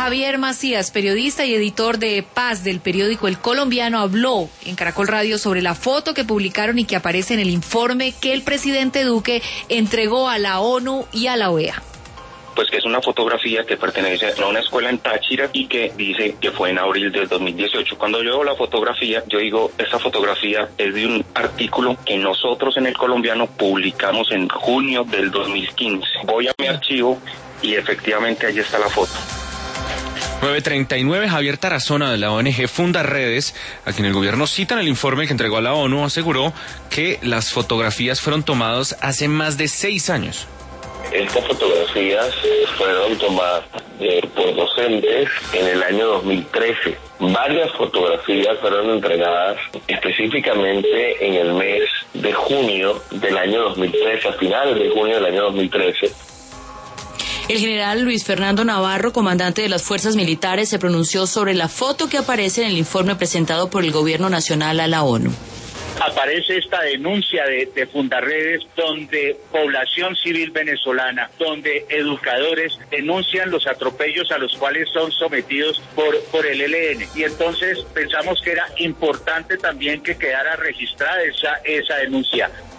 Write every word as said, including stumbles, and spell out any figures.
Javier Macías, periodista y editor de Paz del periódico El Colombiano, habló en Caracol Radio sobre la foto que publicaron y que aparece en el informe que el presidente Duque entregó a la ONU y a la O E A. Pues que es una fotografía que pertenece a una escuela en Táchira y que dice que fue en abril del dos mil dieciocho. Cuando yo veo la fotografía, yo digo, esta fotografía es de un artículo que nosotros en El Colombiano publicamos en junio del dos mil quince. Voy a mi archivo y efectivamente ahí está la foto. nueve treinta y nueve, Javier Tarazona de la O N G Fundarredes, a quien el gobierno cita en el informe que entregó a la ONU, aseguró que las fotografías fueron tomadas hace más de seis años. Estas fotografías fueron tomadas eh, por docentes en el año dos mil trece. Varias fotografías fueron entregadas específicamente en el mes de junio del año dos mil trece, a finales de junio del año dos mil trece. El general Luis Fernando Navarro, comandante de las fuerzas militares, se pronunció sobre la foto que aparece en el informe presentado por el Gobierno Nacional a la ONU. Aparece esta denuncia de, de Fundarredes, donde población civil venezolana, donde educadores denuncian los atropellos a los cuales son sometidos por, por el E L N. Y entonces pensamos que era importante también que quedara registrada esa, esa denuncia.